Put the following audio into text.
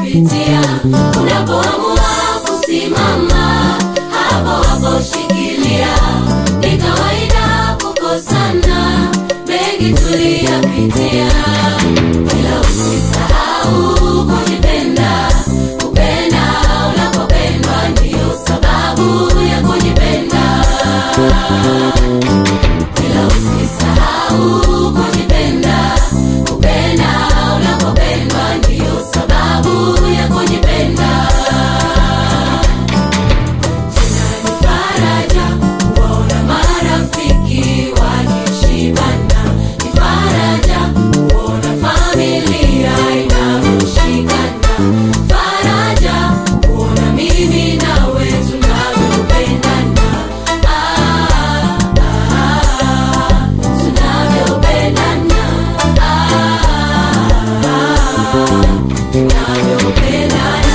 unayopitia. Unapoamua kusimama, hapo hapo shikilia. Ni kawaida kukosana, mengi tuliyapitia. Ila usisahau kujipenda. Kupenda unapopendwa ndio sababu ya kujipenda. Ila usisahau kujipenda. Kupenda unapopendwa ndio sababu ya kujipenda. Tena ni faraja kuona marafiki wakishibana. Ni faraja kuona familia inavyoshikana. Faraja kuona mimi nawe tunavyopendana. Tunavyopendana.